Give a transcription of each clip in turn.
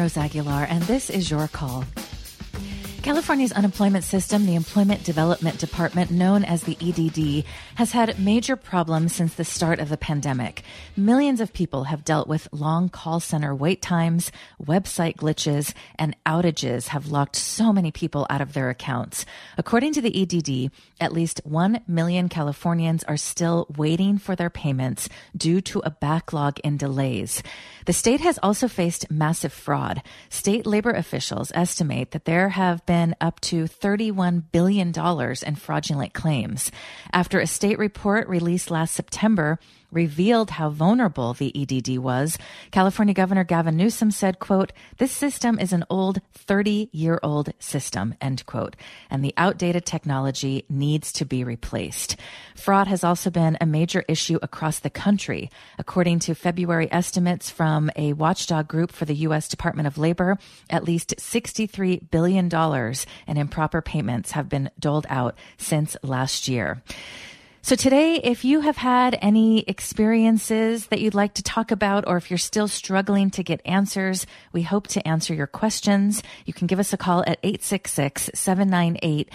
Rose Aguilar, and this is Your Call. California's unemployment system, the Employment Development Department, known as the EDD, has had major problems since the start of the pandemic. Millions of people have dealt with long call center wait times, website glitches, and outages have locked so many people out of their accounts. According to the EDD, at least 1 million Californians are still waiting for their payments due to a backlog in delays. The state has also faced massive fraud. State labor officials estimate that there have been up to $31 billion in fraudulent claims. After a state report released last September revealed how vulnerable the EDD was, California Governor Gavin Newsom said, quote, "This system is an old 30-year-old system," end quote, and the outdated technology needs to be replaced. Fraud has also been a major issue across the country. According to February estimates from a watchdog group for the U.S. Department of Labor, at least $63 billion in improper payments have been doled out since last year. So today, if you have had any experiences that you'd like to talk about, or if you're still struggling to get answers, we hope to answer your questions. You can give us a call at 866-798-8255,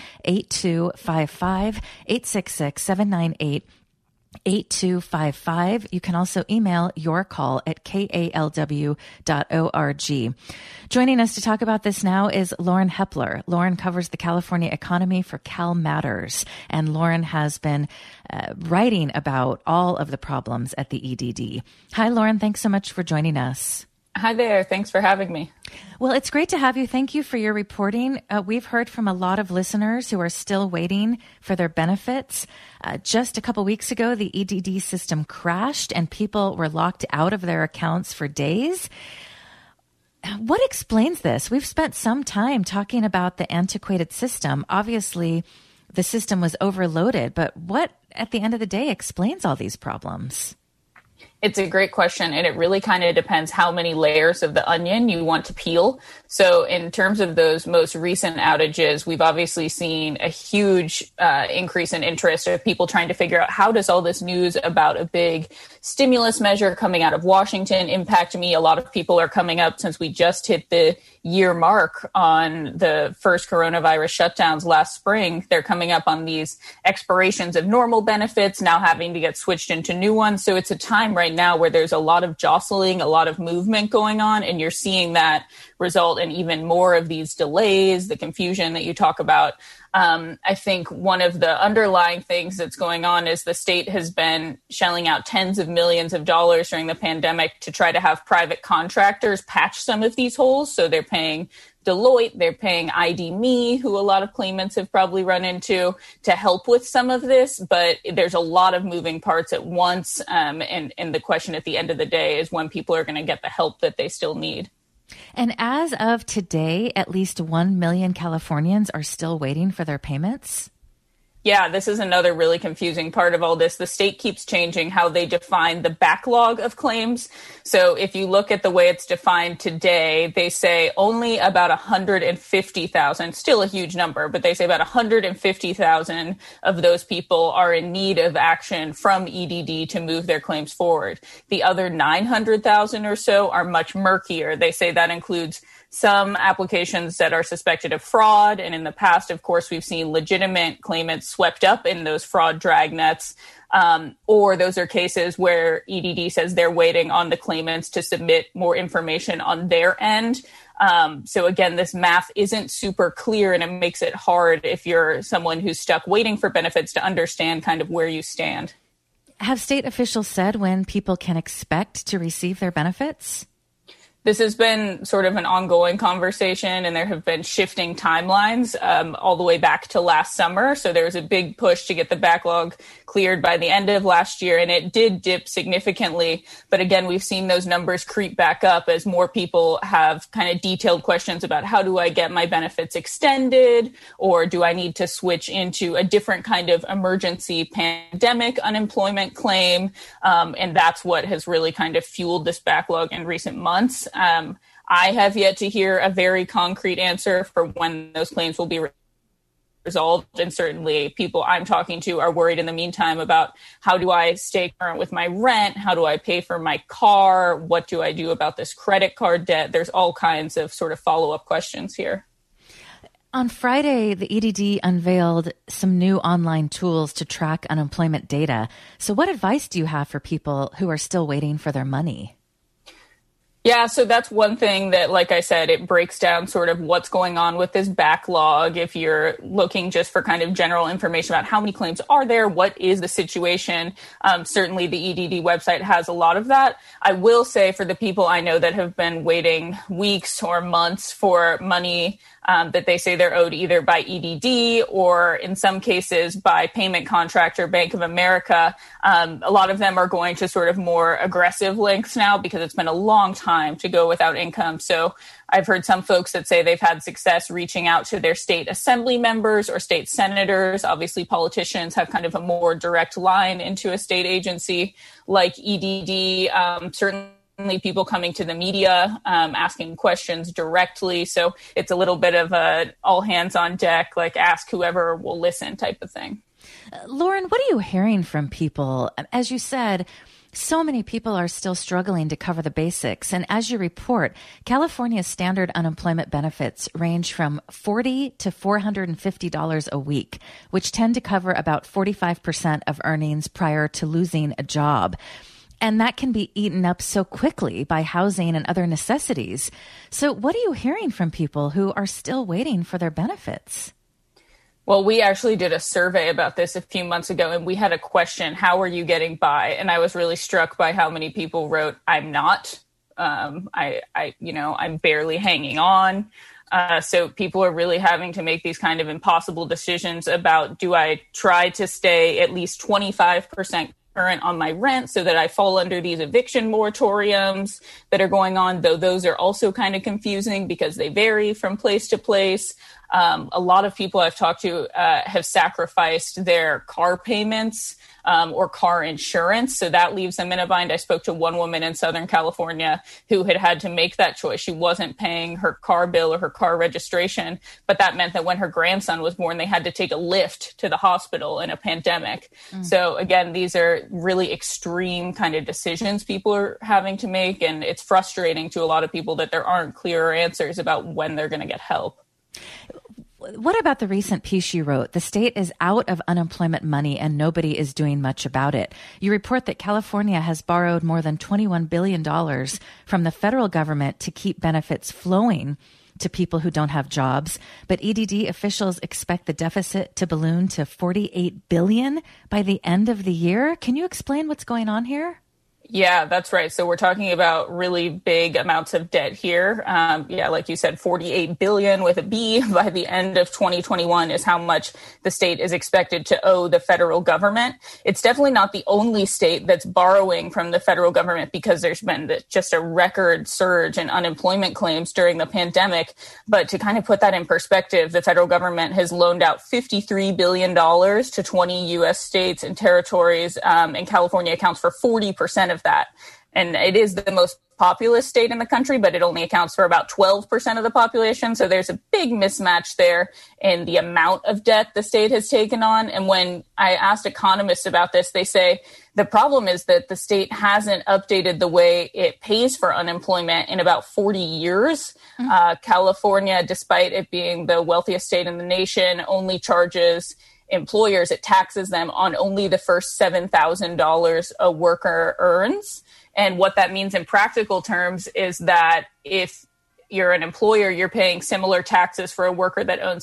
866-798-8255. You can also email your call at kalw.org. Joining us to talk about this now is Lauren Hepler. Lauren covers the California economy for Cal Matters, and Lauren has been writing about all of the problems at the EDD. Hi, Lauren. Thanks so much for joining us. Hi there. Thanks for having me. Well, it's great to have you. Thank you for your reporting. We've heard from a lot of listeners who are still waiting for their benefits. Just a couple weeks ago, the EDD system crashed and people were locked out of their accounts for days. What explains this? We've spent some time talking about the antiquated system. Obviously, the system was overloaded, but what, at the end of the day, explains all these problems? It's a great question, and it really kind of depends how many layers of the onion you want to peel. So in terms of those most recent outages, we've obviously seen a huge increase in interest of people trying to figure out, how does all this news about a big stimulus measure coming out of Washington impact me? A lot of people are coming up, since we just hit the year mark on the first coronavirus shutdowns last spring. They're coming up on these expirations of normal benefits, now having to get switched into new ones. So it's a time right now where there's a lot of jostling, a lot of movement going on, and you're seeing that result in even more of these delays, the confusion that you talk about. I think one of the underlying things that's going on is the state has been shelling out tens of millions of dollars during the pandemic to try to have private contractors patch some of these holes. So they're paying Deloitte, they're paying ID.me, who a lot of claimants have probably run into, to help with some of this. But there's a lot of moving parts at once. And the question at the end of the day is when people are going to get the help that they still need. And as of today, at least 1 million Californians are still waiting for their payments? Yeah, this is another really confusing part of all this. The state keeps changing how they define the backlog of claims. So if you look at the way it's defined today, they say only about 150,000, still a huge number, but they say about 150,000 of those people are in need of action from EDD to move their claims forward. The other 900,000 or so are much murkier. They say that includes some applications that are suspected of fraud. And in the past, of course, we've seen legitimate claimants swept up in those fraud dragnets. Or those are cases where EDD says they're waiting on the claimants to submit more information on their end. So again, this math isn't super clear, and it makes it hard if you're someone who's stuck waiting for benefits to understand kind of where you stand. Have state officials said when people can expect to receive their benefits? This has been sort of an ongoing conversation, and there have been shifting timelines all the way back to last summer. So there was a big push to get the backlog cleared by the end of last year, and it did dip significantly. But again, we've seen those numbers creep back up as more people have kind of detailed questions about, how do I get my benefits extended, or do I need to switch into a different kind of emergency pandemic unemployment claim? And that's what has really kind of fueled this backlog in recent months. I have yet to hear a very concrete answer for when those claims will be resolved. And certainly people I'm talking to are worried in the meantime about how do I stay current with my rent? How do I pay for my car? What do I do about this credit card debt? There's all kinds of sort of follow-up questions here. On Friday, the EDD unveiled some new online tools to track unemployment data. So what advice do you have for people who are still waiting for their money? Yeah, so that's one thing that, like I said, it breaks down sort of what's going on with this backlog. If you're looking just for kind of general information about how many claims are there, what is the situation, certainly the EDD website has a lot of that. I will say for the people I know that have been waiting weeks or months for money that they say they're owed either by EDD or in some cases by payment contractor Bank of America. A lot of them are going to sort of more aggressive lengths now because it's been a long time to go without income. So I've heard some folks that say they've had success reaching out to their state assembly members or state senators. Obviously, politicians have kind of a more direct line into a state agency like EDD. Certainly people coming to the media, asking questions directly. So it's a little bit of a all hands on deck, like ask whoever will listen type of thing. Lauren, what are you hearing from people? As you said, so many people are still struggling to cover the basics. And as you report, California's standard unemployment benefits range from $40 to $450 a week, which tend to cover about 45% of earnings prior to losing a job. And that can be eaten up so quickly by housing and other necessities. So what are you hearing from people who are still waiting for their benefits? Well, we actually did a survey about this a few months ago, and we had a question, how are you getting by? And I was really struck by how many people wrote, I'm not. I'm barely hanging on. So people are really having to make these kind of impossible decisions about, do I try to stay at least 25% current on my rent so that I fall under these eviction moratoriums that are going on, though those are also kind of confusing because they vary from place to place. A lot of people I've talked to have sacrificed their car payments or car insurance. So that leaves them in a bind. I spoke to one woman in Southern California who had to make that choice. She wasn't paying her car bill or her car registration, but that meant that when her grandson was born, they had to take a lift to the hospital in a pandemic. So again, these are really extreme kind of decisions people are having to make. And it's frustrating to a lot of people that there aren't clearer answers about when they're going to get help. What about the recent piece you wrote? The state is out of unemployment money and nobody is doing much about it. You report that California has borrowed more than $21 billion from the federal government to keep benefits flowing to people who don't have jobs. But EDD officials expect the deficit to balloon to $48 billion by the end of the year. Can you explain what's going on here? Yeah, that's right. So we're talking about really big amounts of debt here. Like you said, 48 billion with a B by the end of 2021 is how much the state is expected to owe the federal government. It's definitely not the only state that's borrowing from the federal government because there's been just a record surge in unemployment claims during the pandemic. But to kind of put that in perspective, the federal government has loaned out $53 billion to 20 U.S. states and territories, and California accounts for 40% of that. And it is the most populous state in the country, but it only accounts for about 12% of the population. So there's a big mismatch there in the amount of debt the state has taken on. And when I asked economists about this, they say the problem is that the state hasn't updated the way it pays for unemployment in about 40 years. California, despite it being the wealthiest state in the nation, only charges employers, it taxes them on only the first $7,000 a worker earns. And what that means in practical terms is that if you're an employer, you're paying similar taxes for a worker that earns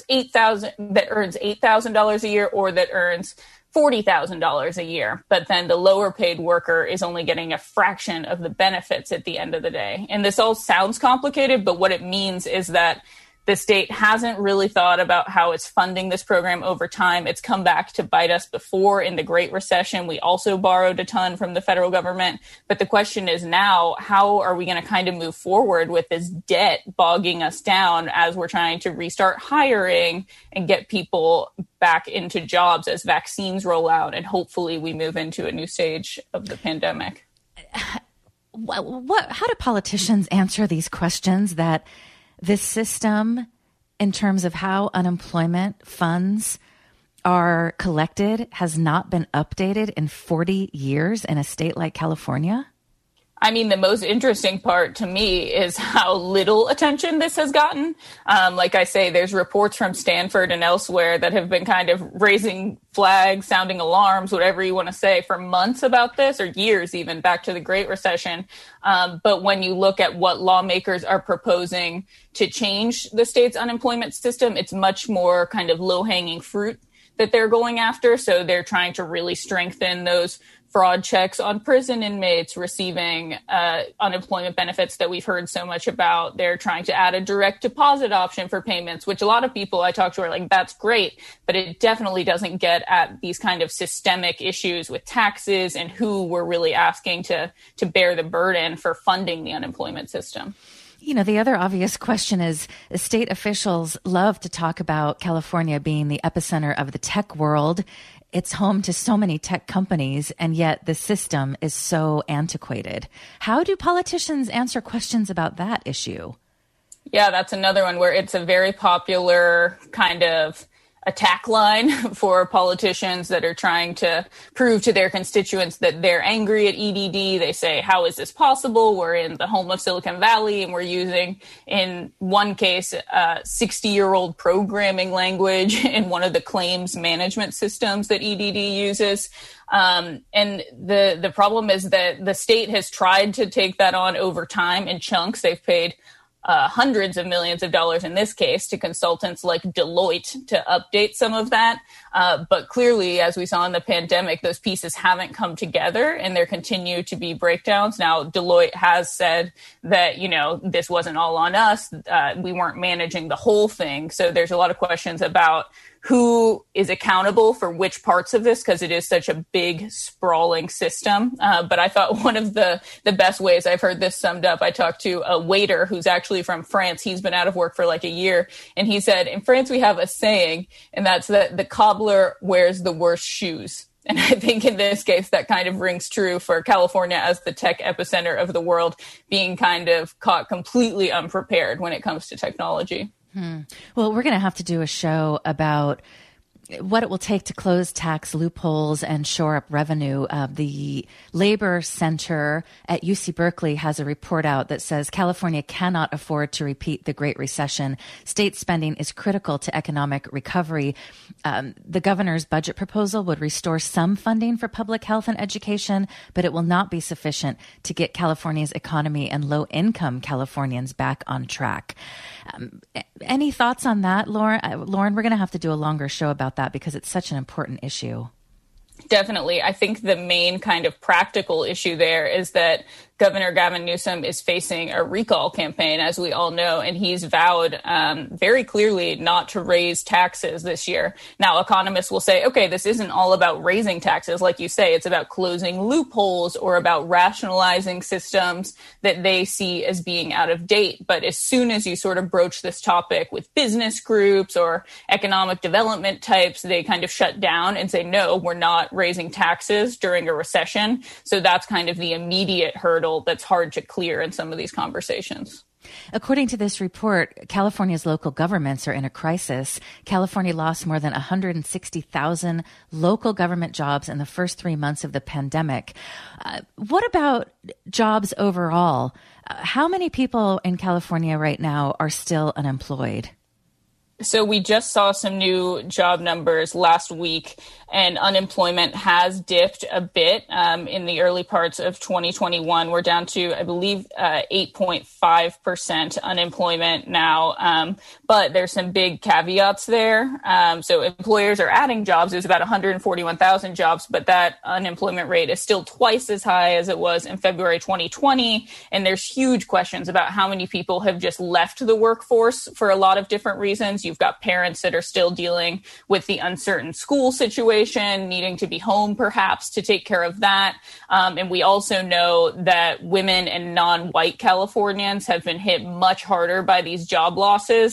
$8,000 a year or that earns $40,000 a year. But then the lower paid worker is only getting a fraction of the benefits at the end of the day. And this all sounds complicated, but what it means is that the state hasn't really thought about how it's funding this program over time. It's come back to bite us before in the Great Recession. We also borrowed a ton from the federal government. But the question is now, how are we going to kind of move forward with this debt bogging us down as we're trying to restart hiring and get people back into jobs as vaccines roll out and hopefully we move into a new stage of the pandemic? How do politicians answer these questions that this system in terms of how unemployment funds are collected has not been updated in 40 years in a state like California? I mean, the most interesting part to me is how little attention this has gotten. Like I say, there's reports from Stanford and elsewhere that have been kind of raising flags, sounding alarms, whatever you want to say, for months about this, or years even, back to the Great Recession. But when you look at what lawmakers are proposing to change the state's unemployment system, it's much more kind of low-hanging fruit that they're going after. So they're trying to really strengthen those fraud checks on prison inmates receiving unemployment benefits that we've heard so much about. They're trying to add a direct deposit option for payments, which a lot of people I talk to are like, that's great, but it definitely doesn't get at these kind of systemic issues with taxes and who we're really asking to bear the burden for funding the unemployment system. You know, the other obvious question is state officials love to talk about California being the epicenter of the tech world. It's home to so many tech companies, and yet the system is so antiquated. How do politicians answer questions about that issue? Yeah, that's another one where it's a very popular kind of attack line for politicians that are trying to prove to their constituents that they're angry at EDD. They say, how is this possible? We're in the home of Silicon Valley and we're using, in one case, 60-year-old programming language in one of the claims management systems that EDD uses. And the problem is that the state has tried to take that on over time in chunks. They've paid hundreds of millions of dollars in this case to consultants like Deloitte to update some of that. But clearly, as we saw in the pandemic, those pieces haven't come together and there continue to be breakdowns. Now, Deloitte has said that, you know, this wasn't all on us. We weren't managing the whole thing. So there's a lot of questions about who is accountable for which parts of this, because it is such a big, sprawling system. But I thought one of the best ways I've heard this summed up, I talked to a waiter who's actually from France. He's been out of work for like a year. And he said, in France, we have a saying, and that's that the cobbler wears the worst shoes. And I think in this case, that kind of rings true for California as the tech epicenter of the world, being kind of caught completely unprepared when it comes to technology. Well, we're going to have to do a show about what it will take to close tax loopholes and shore up revenue. The Labor Center at UC Berkeley has a report out that says California cannot afford to repeat the Great Recession. State spending is critical to economic recovery. The governor's budget proposal would restore some funding for public health and education, but it will not be sufficient to get California's economy and low-income Californians back on track. Any thoughts on that, Lauren? Lauren, we're going to have to do a longer show about that because it's such an important issue. Definitely. I think the main kind of practical issue there is that Governor Gavin Newsom is facing a recall campaign, as we all know, and he's vowed very clearly not to raise taxes this year. Now, economists will say, okay, this isn't all about raising taxes. Like you say, it's about closing loopholes or about rationalizing systems that they see as being out of date. But as soon as you sort of broach this topic with business groups or economic development types, they kind of shut down and say, no, we're not raising taxes during a recession. So that's kind of the immediate hurdle that's hard to clear in some of these conversations. According to this report, California's local governments are in a crisis. California lost more than 160,000 local government jobs in the first 3 months of the pandemic. What about jobs overall? How many people in California right now are still unemployed? So we just saw some new job numbers last week, and unemployment has dipped a bit in the early parts of 2021. We're down to, I believe, 8.5% unemployment now. But there's some big caveats there. So employers are adding jobs. There's about 141,000 jobs, but that unemployment rate is still twice as high as it was in February 2020. And there's huge questions about how many people have just left the workforce for a lot of different reasons. You've got parents that are still dealing with the uncertain school situation, needing to be home perhaps to take care of that. And we also know that women and non-white Californians have been hit much harder by these job losses.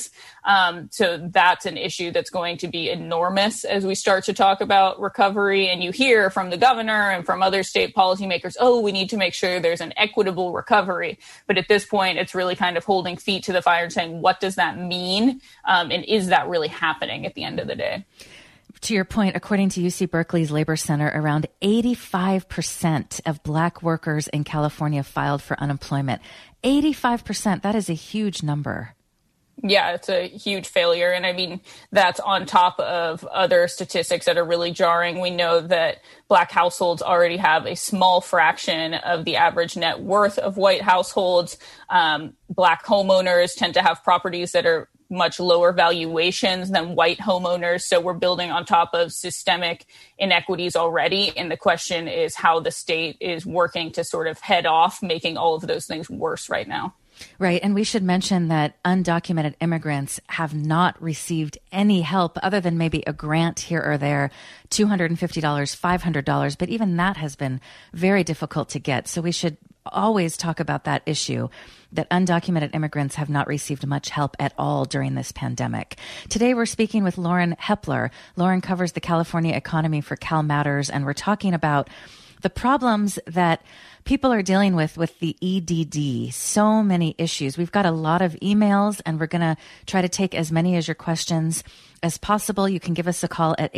So that's an issue that's going to be enormous as we start to talk about recovery. And you hear from the governor and from other state policymakers, oh, we need to make sure there's an equitable recovery. But at this point, it's really kind of holding feet to the fire and saying, what does that mean? And is that really happening at the end of the day? To your point, according to UC Berkeley's Labor Center, around 85% of Black workers in California filed for unemployment. 85%, that is a huge number. Yeah, it's a huge failure. And I mean, that's on top of other statistics that are really jarring. We know that Black households already have a small fraction of the average net worth of white households. Black homeowners tend to have properties that are much lower valuations than white homeowners. So we're building on top of systemic inequities already. And the question is how the state is working to sort of head off making all of those things worse right now. Right. And we should mention that undocumented immigrants have not received any help other than maybe a grant here or there, $250, $500. But even that has been very difficult to get. So we should always talk about that issue, that undocumented immigrants have not received much help at all during this pandemic. Today, we're speaking with Lauren Hepler. Lauren covers the California economy for Cal Matters, and we're talking about the problems that people are dealing with the EDD. So many issues. We've got a lot of emails, and we're going to try to take as many as your questions as possible. You can give us a call at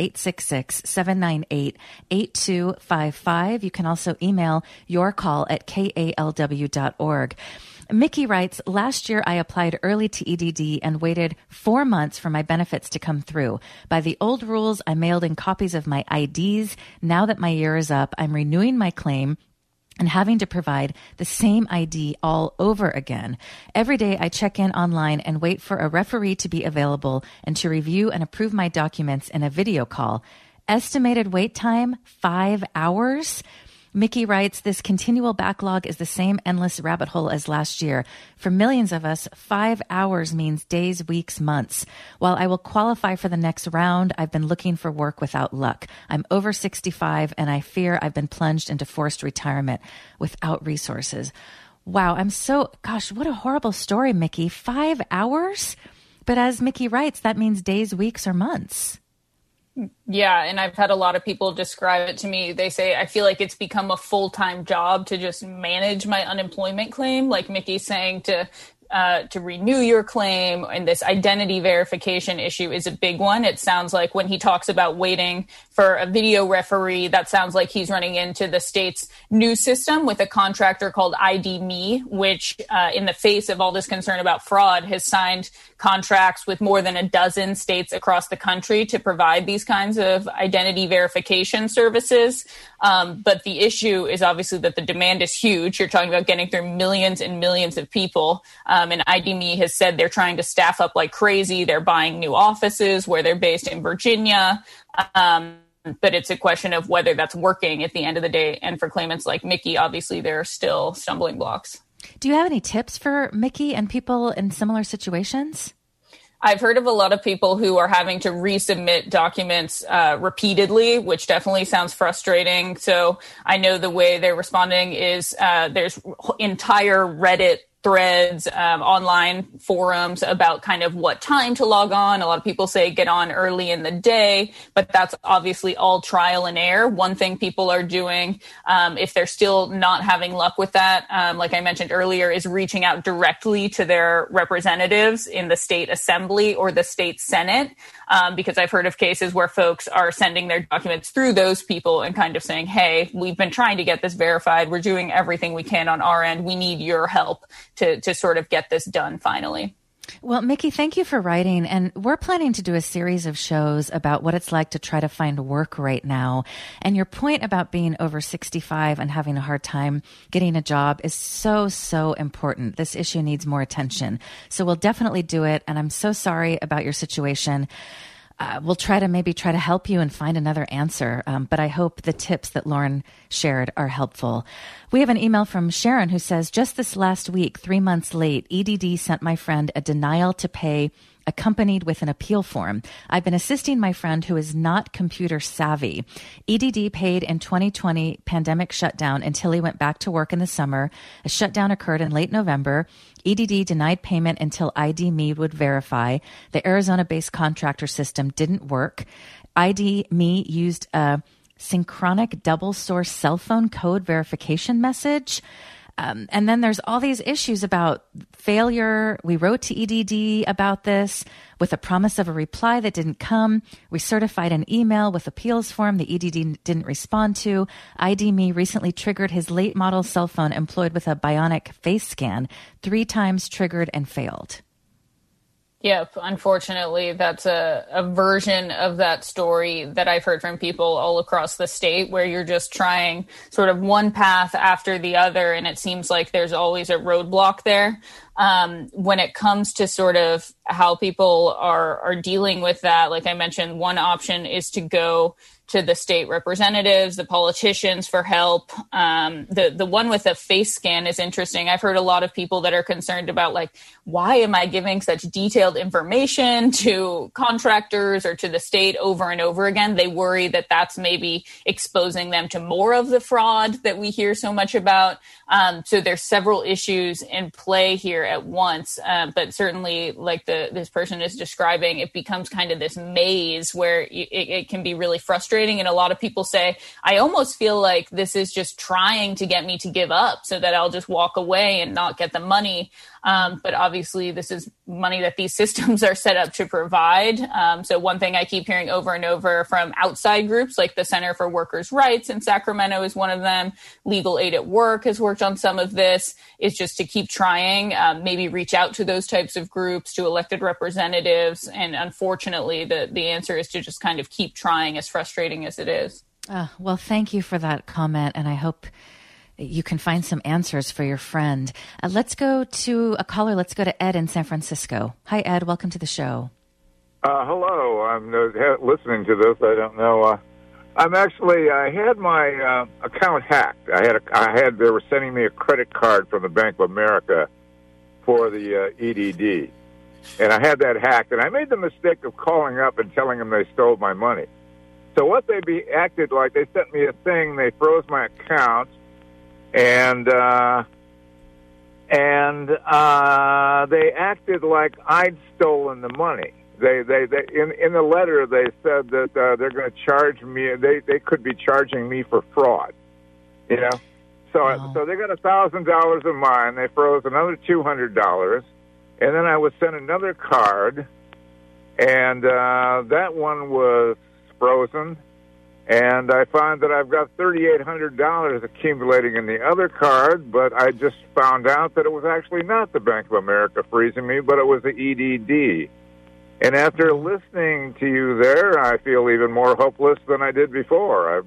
866-798-8255. You can also email your call at kalw.org. Mickey writes, last year I applied early to EDD and waited 4 months for my benefits to come through. By the old rules, I mailed in copies of my IDs. Now that my year is up, I'm renewing my claim and having to provide the same ID all over again. Every day I check in online and wait for a referee to be available and to review and approve my documents in a video call. Estimated wait time, 5 hours. Mickey writes, this continual backlog is the same endless rabbit hole as last year. For millions of us, 5 hours means days, weeks, months. While I will qualify for the next round, I've been looking for work without luck. I'm over 65 and I fear I've been plunged into forced retirement without resources. Wow, gosh, what a horrible story, Mickey. 5 hours? But as Mickey writes, that means days, weeks, or months. Yeah, and I've had a lot of people describe it to me. They say, I feel like it's become a full-time job to just manage my unemployment claim. Like Mickey's saying, to renew your claim, and this identity verification issue is a big one. It sounds like when he talks about waiting for a video referee, that sounds like he's running into the state's new system with a contractor called ID.me, which in the face of all this concern about fraud has signed contracts with more than a dozen states across the country to provide these kinds of identity verification services. But the issue is obviously that the demand is huge. You're talking about getting through millions and millions of people. And ID.me has said they're trying to staff up like crazy. They're buying new offices where they're based in Virginia. But it's a question of whether that's working at the end of the day. And for claimants like Mickey, obviously, there are still stumbling blocks. Do you have any tips for Mickey and people in similar situations? I've heard of a lot of people who are having to resubmit documents repeatedly, which definitely sounds frustrating. So I know the way they're responding is there's entire Reddit threads, online forums about kind of what time to log on. A lot of people say get on early in the day, but that's obviously all trial and error. One thing people are doing, if they're still not having luck with that, like I mentioned earlier, is reaching out directly to their representatives in the state assembly or the state senate, because I've heard of cases where folks are sending their documents through those people and kind of saying, hey, we've been trying to get this verified. We're doing everything we can on our end. We need your help to sort of get this done finally. Well, Mickey, thank you for writing. And we're planning to do a series of shows about what it's like to try to find work right now. And your point about being over 65 and having a hard time getting a job is so, so important. This issue needs more attention. So we'll definitely do it. And I'm so sorry about your situation. We'll try to help you and find another answer. But I hope the tips that Lauren shared are helpful. We have an email from Sharon who says, just this last week, 3 months late, EDD sent my friend a denial to pay accompanied with an appeal form. I've been assisting my friend who is not computer savvy. EDD paid in 2020 pandemic shutdown until he went back to work in the summer. A shutdown occurred in late November. EDD denied payment until ID.me would verify. The Arizona-based contractor system didn't work. ID.me used a synchronic double source cell phone code verification message. And then there's all these issues about failure. We wrote to EDD about this with a promise of a reply that didn't come. We certified an email with appeals form the EDD didn't respond to. ID.me recently triggered his late model cell phone employed with a bionic face scan, 3 times triggered and failed. Yep. Unfortunately, that's a version of that story that I've heard from people all across the state where you're just trying sort of one path after the other. And it seems like there's always a roadblock there. When it comes to sort of how people are dealing with that, like I mentioned, one option is to go to the state representatives, the politicians for help. The one with the face scan is interesting. I've heard a lot of people that are concerned about, like, why am I giving such detailed information to contractors or to the state over and over again? They worry that that's maybe exposing them to more of the fraud that we hear so much about. So there's several issues in play here at once. But certainly, like this person is describing, it becomes kind of this maze where it can be really frustrating. And a lot of people say, I almost feel like this is just trying to get me to give up so that I'll just walk away and not get the money. But obviously, this is money that these systems are set up to provide. So one thing I keep hearing over and over from outside groups, like the Center for Workers' Rights in Sacramento is one of them. Legal Aid at Work has worked on some of this, is just to keep trying, maybe reach out to those types of groups, to elected representatives. And unfortunately, the answer is to just kind of keep trying, as frustrating as it is. Well, thank you for that comment. And I hope you can find some answers for your friend. Let's go to a caller. Let's go to Ed in San Francisco. Hi, Ed. Welcome to the show. Hello. I'm listening to this. I don't know. I had my account hacked. They were sending me a credit card from the Bank of America for the EDD. And I had that hacked. And I made the mistake of calling up and telling them they stole my money. So what they acted like, they sent me a thing, they froze my account, and they acted like I'd stolen the money. They in the letter they said that they're going to charge me. They could be charging me for fraud, you know. So they got $1,000 of mine. They froze another $200, and then I was sent another card, and that one was frozen. And I found that I've got $3,800 accumulating in the other card, but I just found out that it was actually not the Bank of America freezing me, but it was the EDD. And after listening to you there, I feel even more hopeless than I did before.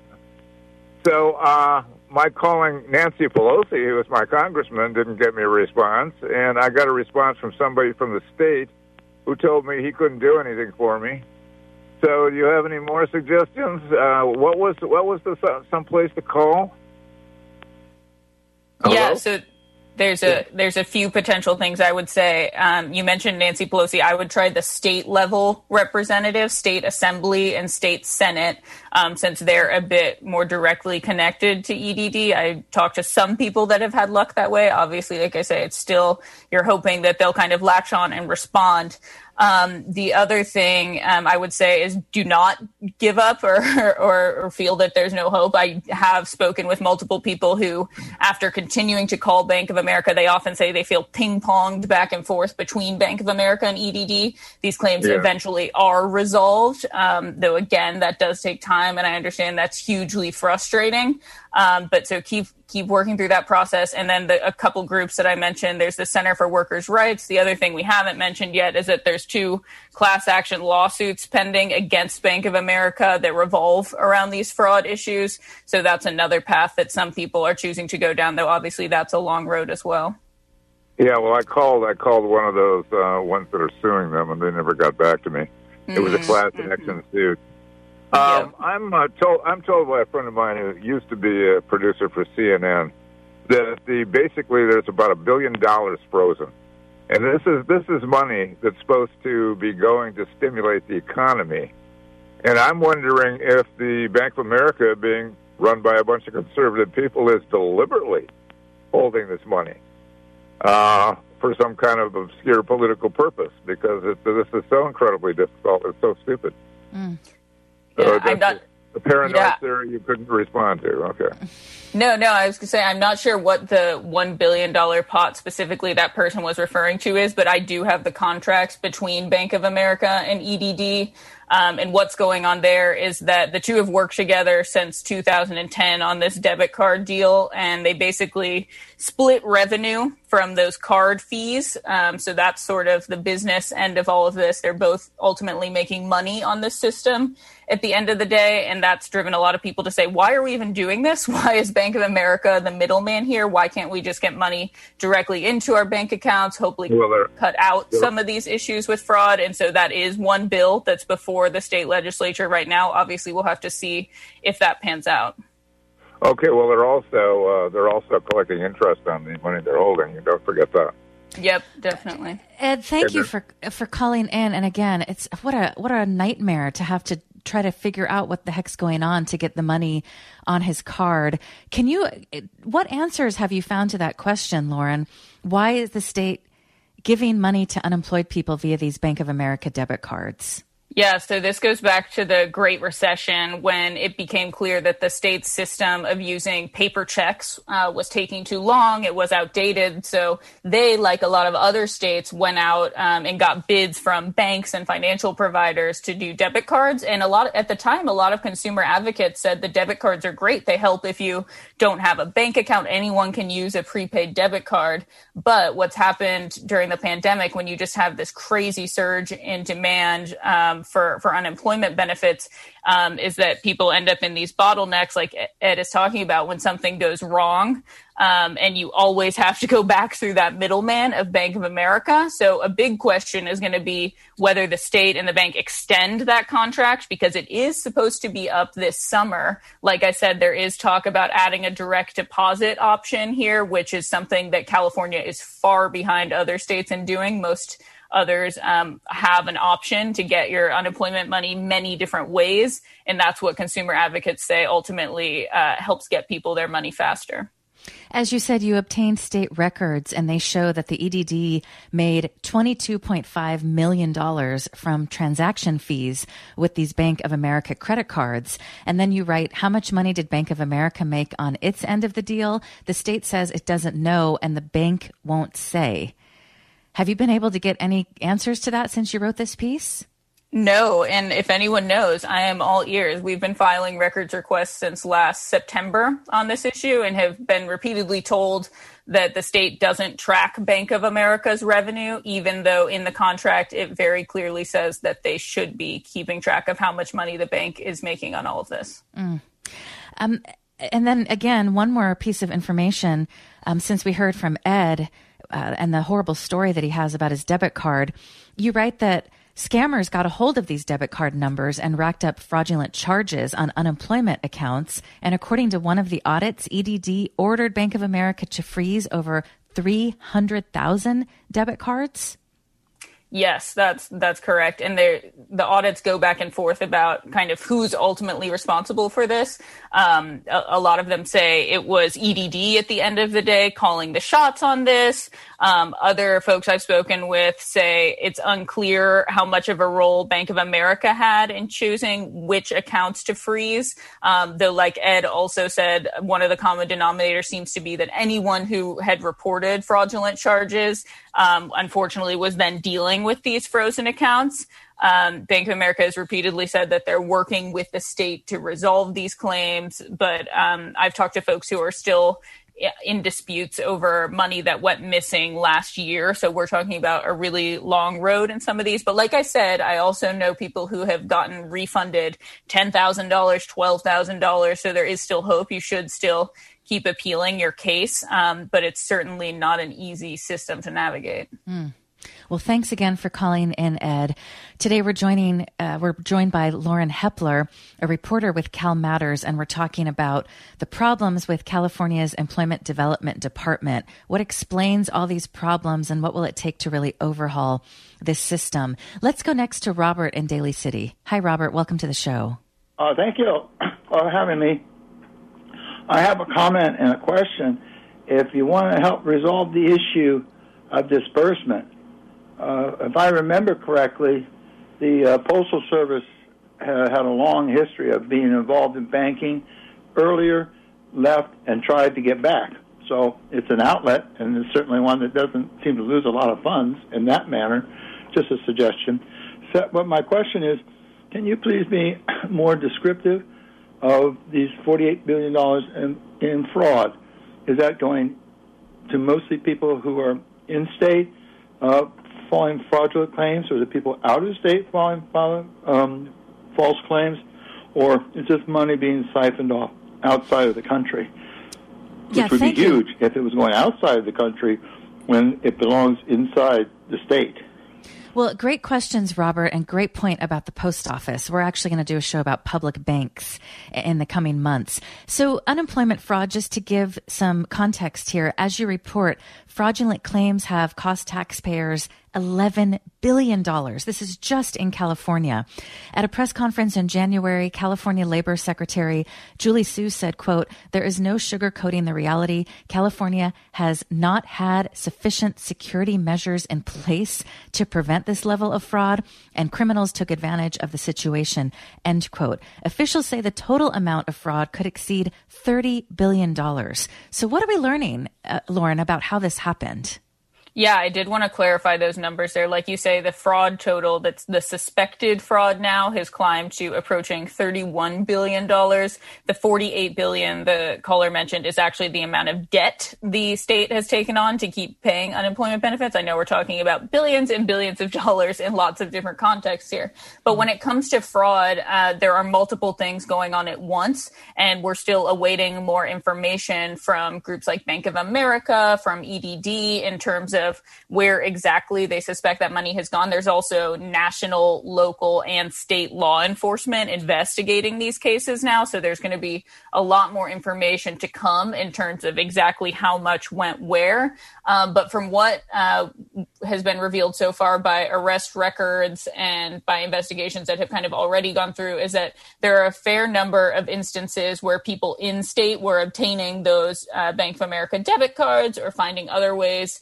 So my calling Nancy Pelosi, who was my congressman, didn't get me a response, and I got a response from somebody from the state who told me he couldn't do anything for me. So, do you have any more suggestions? What was some place to call? Hello? Yeah, so there's a few potential things I would say. You mentioned Nancy Pelosi. I would try the state level representatives, state assembly and state senate, since they're a bit more directly connected to EDD. I talked to some people that have had luck that way. Obviously, like I say, it's still, you're hoping that they'll kind of latch on and respond. The other thing I would say is do not give up or feel that there's no hope. I have spoken with multiple people who, after continuing to call Bank of America, they often say they feel ping-ponged back and forth between Bank of America and EDD. These claims eventually are resolved, though, again, that does take time, and I understand that's hugely frustrating. But so keep working through that process. And then a couple groups that I mentioned, there's the Center for Workers' Rights. The other thing we haven't mentioned yet is that there's 2 class action lawsuits pending against Bank of America that revolve around these fraud issues. So that's another path that some people are choosing to go down, though obviously that's a long road as well. Yeah, well, I called one of those ones that are suing them, and they never got back to me. It was a class action suit. I'm told by a friend of mine who used to be a producer for CNN that basically there's about $1 billion frozen, And this is money that's supposed to be going to stimulate the economy. And I'm wondering if the Bank of America, being run by a bunch of conservative people, is deliberately holding this money for some kind of obscure political purpose, because this is so incredibly difficult. It's so stupid. Yeah, So I'm not. the paranoid Yeah. theory you couldn't respond to. Okay. No, I was going to say, I'm not sure what the $1 billion pot specifically that person was referring to is, but I do have the contracts between Bank of America and EDD. And what's going on there is that the two have worked together since 2010 on this debit card deal, and they basically split revenue from those card fees. So that's sort of the business end of all of this. They're both ultimately making money on this system at the end of the day, and that's driven a lot of people to say, why are we even doing this? Why is Bank of America the middleman here? Why can't we just get money directly into our bank accounts, hopefully cut out some of these issues with fraud? And so that is one bill that's before the state legislature right now. Obviously, we'll have to see if that pans out. Okay. Well, they're also collecting interest on the money they're holding. You don't forget that. Yep, definitely. Ed, thank you for calling in. And again, it's what a nightmare to have to try to figure out what the heck's going on to get the money on his card. What answers have you found to that question, Lauren? Why is the state giving money to unemployed people via these Bank of America debit cards? Yeah, so this goes back to the Great Recession, when it became clear that the state's system of using paper checks was taking too long. It was outdated. So they, like a lot of other states, went out and got bids from banks and financial providers to do debit cards. And at the time, a lot of consumer advocates said the debit cards are great. They help if you don't have a bank account. Anyone can use a prepaid debit card. But what's happened during the pandemic, when you just have this crazy surge in demand for unemployment benefits, is that people end up in these bottlenecks, like Ed is talking about, when something goes wrong. And you always have to go back through that middleman of Bank of America. So a big question is going to be whether the state and the bank extend that contract, because it is supposed to be up this summer. Like I said, there is talk about adding a direct deposit option here, which is something that California is far behind other states in doing. Most others have an option to get your unemployment money many different ways. And that's what consumer advocates say ultimately helps get people their money faster. As you said, you obtained state records, and they show that the EDD made $22.5 million from transaction fees with these Bank of America credit cards. And then you write, how much money did Bank of America make on its end of the deal? The state says it doesn't know, and the bank won't say. Have you been able to get any answers to that since you wrote this piece? No, and if anyone knows, I am all ears. We've been filing records requests since last September on this issue and have been repeatedly told that the state doesn't track Bank of America's revenue, even though in the contract it very clearly says that they should be keeping track of how much money the bank is making on all of this. And then again, one more piece of information, since we heard from Ed and the horrible story that he has about his debit card, you write that scammers got a hold of these debit card numbers and racked up fraudulent charges on unemployment accounts. And according to one of the audits, EDD ordered Bank of America to freeze over 300,000 debit cards. Yes, that's correct. And the audits go back and forth about kind of who's ultimately responsible for this. A lot of them say it was EDD at the end of the day calling the shots on this. Other folks I've spoken with say it's unclear how much of a role Bank of America had in choosing which accounts to freeze. Though, like Ed also said, one of the common denominators seems to be that anyone who had reported fraudulent charges, unfortunately, was then dealing with these frozen accounts. Bank of America has repeatedly said that they're working with the state to resolve these claims, but I've talked to folks who are still in disputes over money that went missing last year. So we're talking about a really long road in some of these. But like I said, I also know people who have gotten refunded $10,000, $12,000. So there is still hope. You should still keep appealing your case. But it's certainly not an easy system to navigate. Well, thanks again for calling in, Ed. Today we're joined by Lauren Hepler, a reporter with Cal Matters, and we're talking about the problems with California's Employment Development Department. What explains all these problems, and what will it take to really overhaul this system? Let's go next to Robert in Daly City. Hi, Robert. Welcome to the show. Thank you for having me. I have a comment and a question. If you want to help resolve the issue of disbursement, if I remember correctly, the Postal Service had a long history of being involved in banking, earlier left and tried to get back. So it's an outlet, and it's certainly one that doesn't seem to lose a lot of funds in that manner. Just a suggestion. But my question is, can you please be more descriptive of these $48 billion in fraud? Is that going to mostly people who are in-state filing fraudulent claims, or the people out of state filing false claims, or is this money being siphoned off outside of the country? Which would be huge if it was going outside of the country when it belongs inside the state. Well, great questions, Robert, and great point about the post office. We're actually going to do a show about public banks in the coming months. So unemployment fraud, just to give some context here, as you report, fraudulent claims have cost taxpayers $11 billion. This is just in California. At a press conference in January, California Labor Secretary Julie Su said, quote, "There is no sugarcoating the reality. California has not had sufficient security measures in place to prevent this level of fraud, and criminals took advantage of the situation," end quote. Officials say the total amount of fraud could exceed $30 billion. So what are we learning, Lauren, about how this happened? Yeah, I did want to clarify those numbers there. Like you say, the fraud total, that's the suspected fraud now, has climbed to approaching $31 billion. The $48 billion the caller mentioned is actually the amount of debt the state has taken on to keep paying unemployment benefits. I know we're talking about billions and billions of dollars in lots of different contexts here. But when it comes to fraud, there are multiple things going on at once, and we're still awaiting more information from groups like Bank of America, from EDD, in terms of where exactly they suspect that money has gone. There's also national, local, and state law enforcement investigating these cases now. So there's going to be a lot more information to come in terms of exactly how much went where. But from what has been revealed so far by arrest records and by investigations that have kind of already gone through, is that there are a fair number of instances where people in state were obtaining those Bank of America debit cards or finding other ways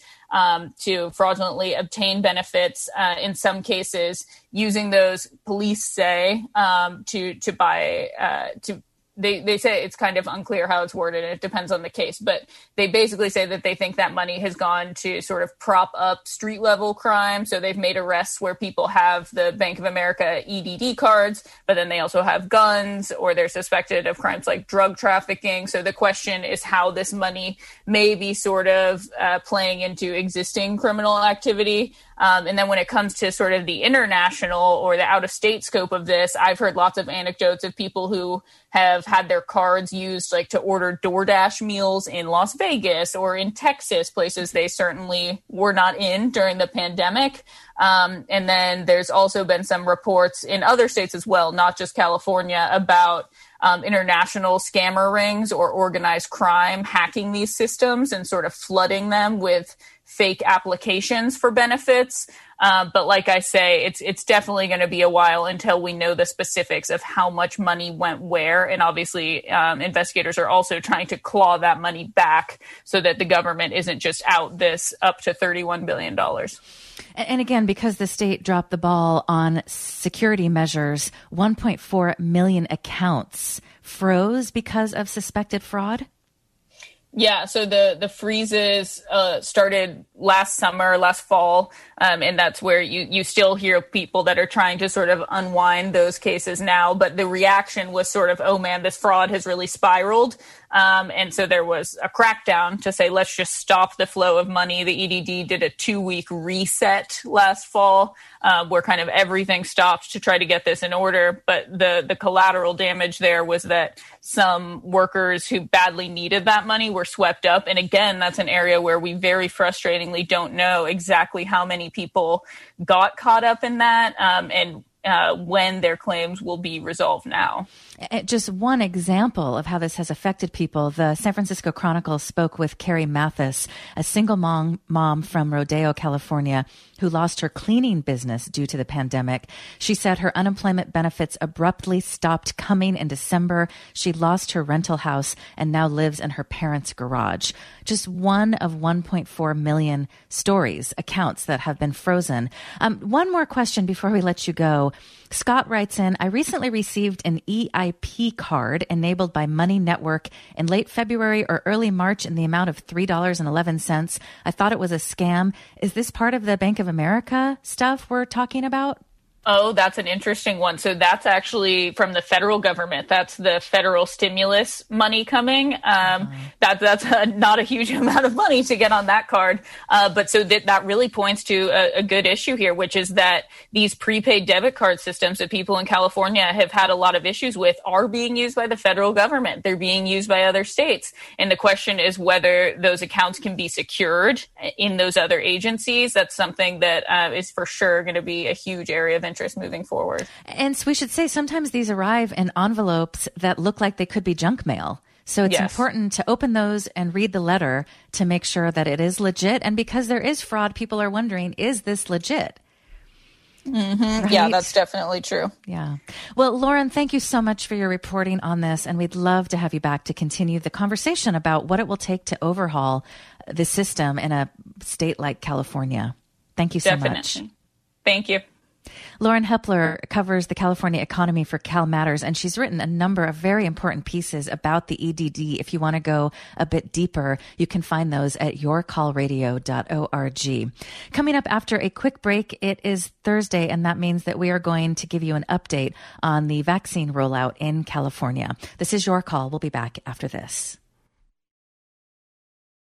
to fraudulently obtain benefits, in some cases using those, police say, to buy, They say it's kind of unclear how it's worded, and it depends on the case. But they basically say that they think that money has gone to sort of prop up street level crime. So they've made arrests where people have the Bank of America EDD cards, but then they also have guns, or they're suspected of crimes like drug trafficking. So the question is how this money may be sort of playing into existing criminal activity. And then when it comes to sort of the international or the out-of-state scope of this, I've heard lots of anecdotes of people who have had their cards used like to order DoorDash meals in Las Vegas or in Texas, places they certainly were not in during the pandemic. And then there's also been some reports in other states as well, not just California, about international scammer rings or organized crime hacking these systems and sort of flooding them with fake applications for benefits. But like I say, it's definitely going to be a while until we know the specifics of how much money went where. And obviously, investigators are also trying to claw that money back so that the government isn't just out this up to $31 billion. And again, because the state dropped the ball on security measures, 1.4 million accounts froze because of suspected fraud? Yeah, so the freezes started last fall, and that's where you still hear people that are trying to sort of unwind those cases now. But the reaction was sort of, oh man, this fraud has really spiraled. And so there was a crackdown to say, let's just stop the flow of money. The EDD did a 2-week reset last fall, where kind of everything stopped to try to get this in order. But the collateral damage there was that some workers who badly needed that money were swept up. And again, that's an area where we very frustratingly don't know exactly how many people got caught up in that, and when their claims will be resolved now. Just one example of how this has affected people. The San Francisco Chronicle spoke with Carrie Mathis, a single mom from Rodeo, California, who lost her cleaning business due to the pandemic. She said her unemployment benefits abruptly stopped coming in December. She lost her rental house and now lives in her parents' garage. Just one of 1.4 million stories, accounts that have been frozen. One more question before we let you go. Scott writes in, I recently received an EIP card enabled by Money Network in late February or early March in the amount of $3.11. I thought it was a scam. Is this part of the Bank of America stuff we're talking about? Oh, that's an interesting one. So that's actually from the federal government. That's the federal stimulus money coming. That's not a huge amount of money to get on that card. But so that really points to a good issue here, which is that these prepaid debit card systems that people in California have had a lot of issues with are being used by the federal government. They're being used by other states. And the question is whether those accounts can be secured in those other agencies. That's something that is for sure going to be a huge area of interest moving forward. And so we should say sometimes these arrive in envelopes that look like they could be junk mail. So it's important to open those and read the letter to make sure that it is legit. And because there is fraud, people are wondering, is this legit? Mm-hmm. Right? Yeah, that's definitely true. Yeah. Well, Lauren, thank you so much for your reporting on this. And we'd love to have you back to continue the conversation about what it will take to overhaul the system in a state like California. Thank you so much. Thank you. Lauren Hepler covers the California economy for Cal Matters, and she's written a number of very important pieces about the EDD. If you want to go a bit deeper, you can find those at yourcallradio.org. Coming up after a quick break, it is Thursday, and that means that we are going to give you an update on the vaccine rollout in California. This is Your Call. We'll be back after this.